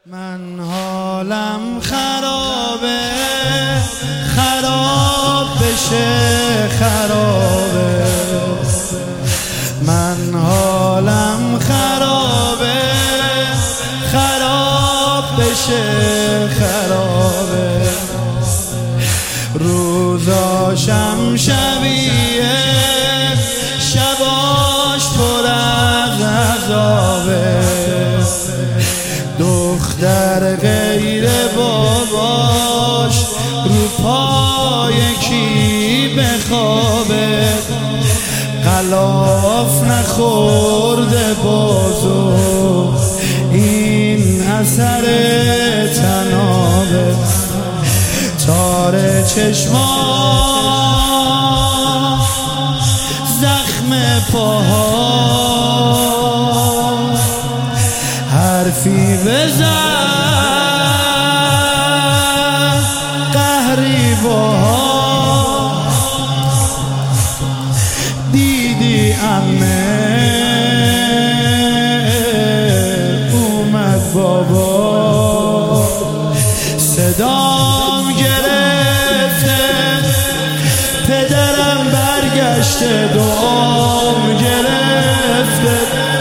من حالم خرابه، خراب بشه خرابه. من حالم خرابه، خراب بشه خرابه. روزاشم شبیه، شباش پر از عذابه. دختر غیر باباش رو پای کی بخوابه. غلاف نخورده بازو، این اثر تنابه. تار چشما، زخم پاها، حرفی بزن قهری باها. دیدی عمه اومد بابا، صدام گرفته، پدرم برگشته، دعام گرفته.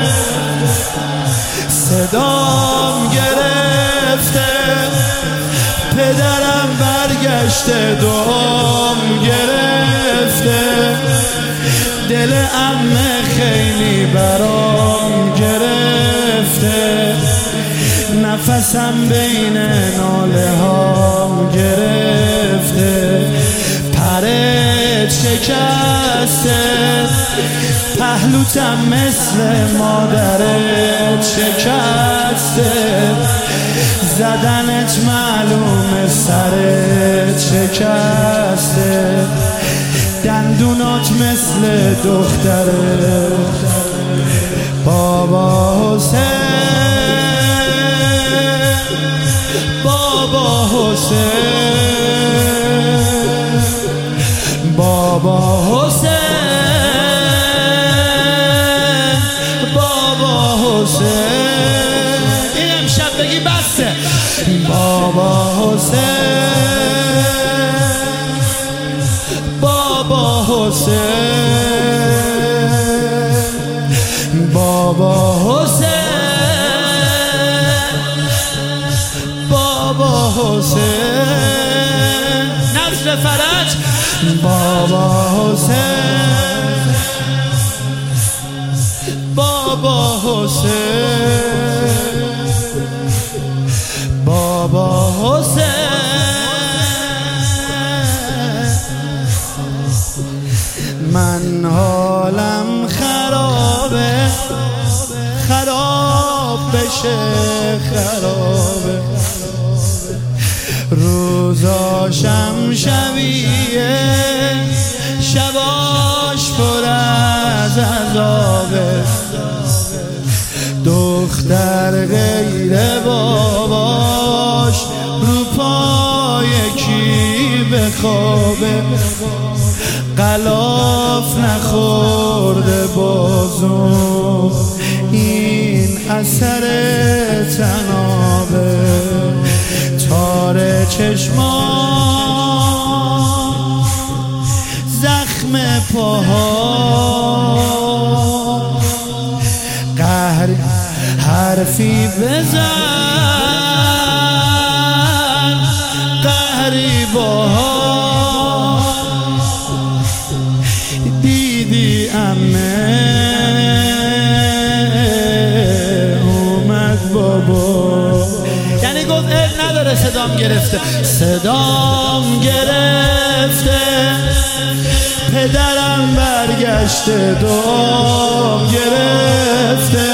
صدام گرفته، پدرم برگشته، دعام گرفته. دل عمه خیلی برام گرفته، نفسم بین ناله هام گرفته. پرت شکسته، پهلوتم مثل مادرت شکسته. زدنت معلومه سرت شکسته، دندونات مثل دختره. بابا حسین، بابا حسین، بابا حسین، بابا حسین. این امشب بگی بسه. بابا حسین، بابا حسین، بابا حسین، بابا حسین. نظر فرج. بابا حسین، بابا حسین، بابا حسین. من حالم خرابه، خراب بشه خرابه. روزاشم شبیه، شباش پر از عذابه. دختر غیر باباش رو پای کی بخوابه. غلاف نخورده بازو، این اثر تنابه. تار چشما، زخم پاها، حرفی بزن قهری باها. دیدی عمه اومد بابا، یعنی گفت عیب نداره صدام گرفته. صدام گرفته، پدرم برگشته، دعام گرفته.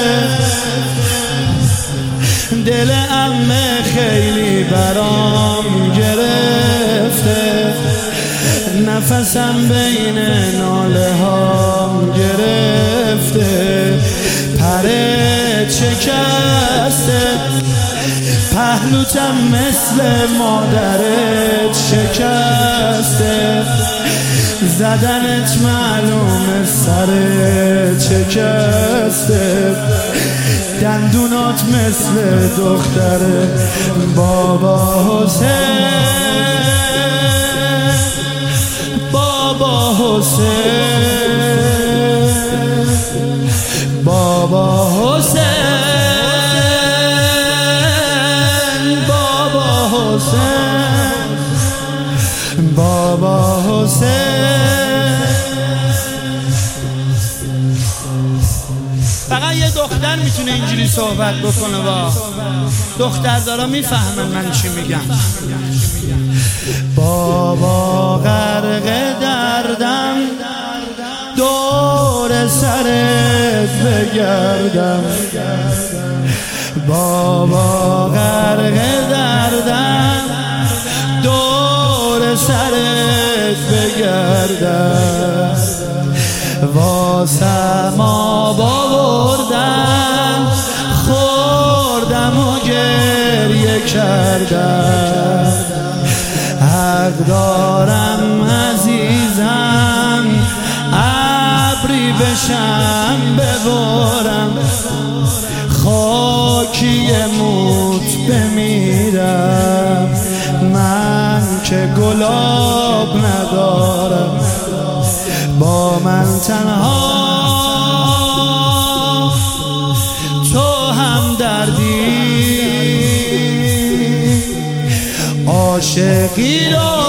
دل عمه خیلی برام گرفته، نفسم بین ناله هام گرفته. پرت شکسته، پهلوتم مثل مادرت شکسته. زدنت معلومه سرت شکسته، دندونات مثل دختره بابا حسین بابا حسین بابا حسین بابا حسین بابا حسین. فقط یه دختر میتونه اینجوری صحبت بکنه با دختردارا میفهمن من چی میگم. بابا غرق دردم دور سرت بگردم بابا غرق دردم دور سرت بگردم واسم آب آوردم خوردم و گریه کردم حق دارم عزیزم ابری بشم ببارم خاکی موت بمیرم من که گلاب ندارم با من تنها تو هم دردی عاشقی را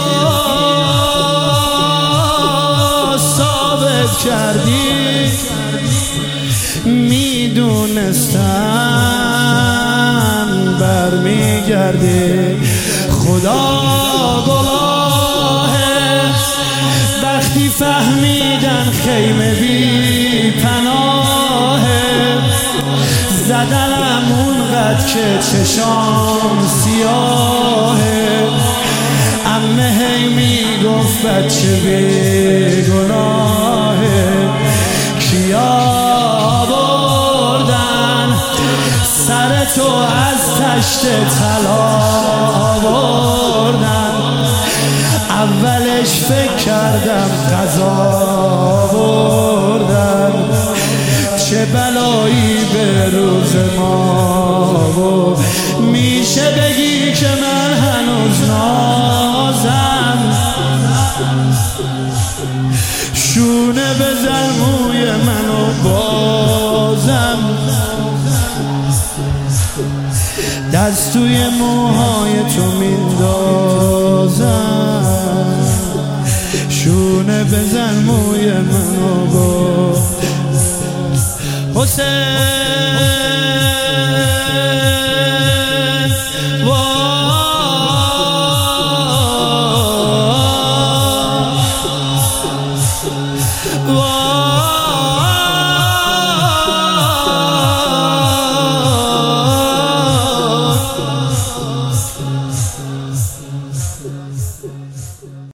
ثابت کردی میدونستم برمیگردی خدا گواهه وقتی فهمیدن خیمه بی پناهه زدنم اونقدر که چشام سیاهه عمه هی میگفت بچه بی گناهه کیا بردن سر تو از تشت طلا بردن اولش فکر کردم قضا بردن چه بلایی به روز ما بود میشه بگی که من هنوز نازم شونه بزن موی منو بازم دست توی موهای تو میندازم شونه بزن موی منو بازم حسین